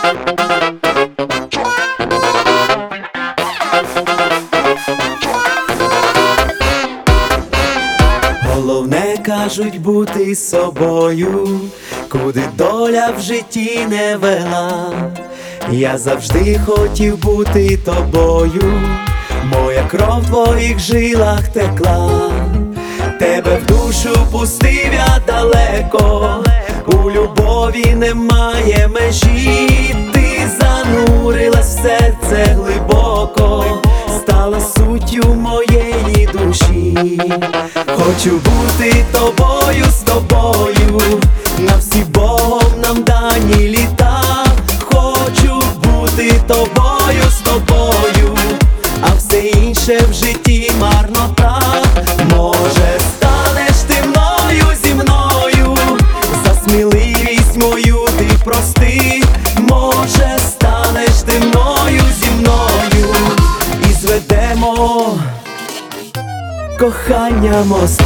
Головне, кажуть, бути собою, куди доля в житті не вела. Я завжди хотів бути тобою, моя кров в твоїх жилах текла. Тебе в душу пустив я далеко, у любові немає межі. Ти занурилась в серце глибоко, стала суттю моєї душі. Хочу бути тобою, з тобою, на всі Богом нам дані літа. Хочу бути тобою, з тобою, а все інше в житті марнота. Може, станеш ти мною, зі мною, за сміливість мою ти прости. Може, станеш ти мною, зі мною, і зведемо кохання мости.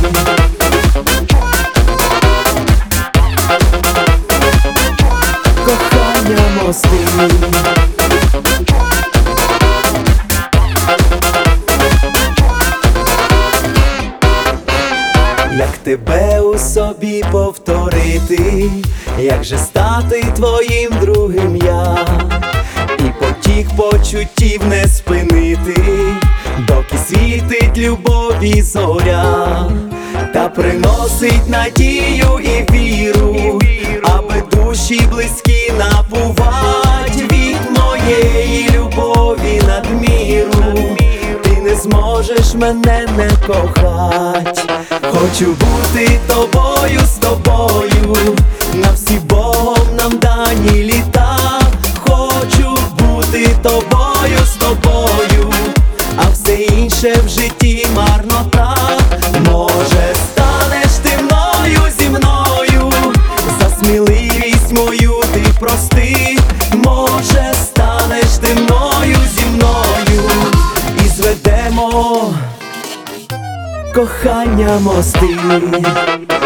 Кохання мости. Як тебе у собі повторити, як же стати твоїм другим я, і потік почуттів не спинити, доки світить любові зоря, та приносить надію і віру, аби душі близькі напувать від моєї любові надміру. Ти не зможеш мене не кохать. Хочу бути тобою, з тобою, на всі Богом нам дані літа. Хочу бути тобою, з тобою, а все інше в житті марнота. Може, станеш ти мною, зі мною, за сміливість мою ти прости. Може, станеш ти мною, зі мною, і зведемо кохання мости.